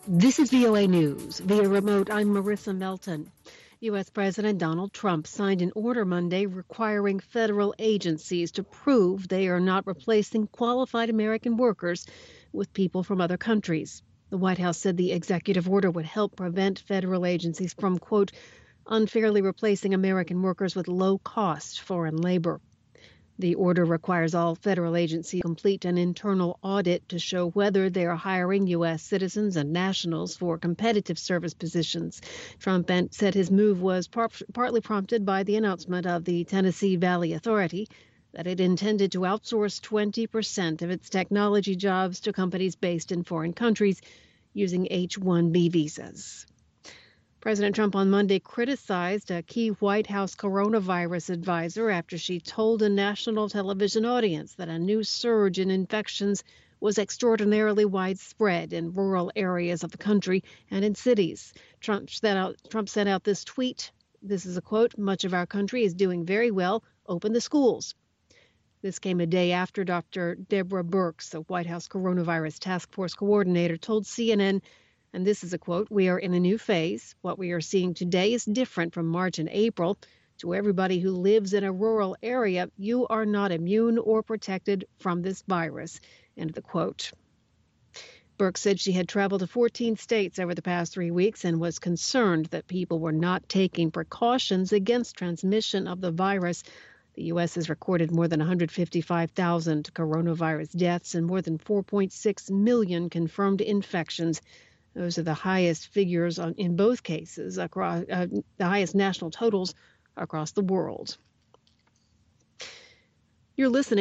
This is VOA News. Via remote, I'm Marissa Melton. U.S. President Donald Trump signed an order Monday requiring federal agencies to prove they are not replacing qualified American workers with people from other countries. The White House said the executive order would help prevent federal agencies from, quote, unfairly replacing American workers with low-cost foreign labor. The order requires all federal agencies to complete an internal audit to show whether they are hiring U.S. citizens and nationals for competitive service positions. Trump said his move was partly prompted by the announcement of the Tennessee Valley Authority that it intended to outsource 20% of its technology jobs to companies based in foreign countries using H-1B visas. President Trump on Monday criticized a key White House coronavirus advisor after she told a national television audience that a new surge in infections was extraordinarily widespread in rural areas of the country and in cities. Trump sent out this tweet. This is a quote, "Much of our country is doing very well. Open the schools." This came a day after Dr. Deborah Birx, a White House coronavirus task force coordinator, told CNN, and this is a quote, "We are in a new phase. What we are seeing today is different from March and April. To everybody who lives in a rural area, you are not immune or protected from this virus." End of the quote. Birx said she had traveled to 14 states over the past 3 weeks and was concerned that people were not taking precautions against transmission of the virus. The U.S. has recorded more than 155,000 coronavirus deaths and more than 4.6 million confirmed infections. Those are the highest figures in both cases, across the highest national totals across the world. You're listening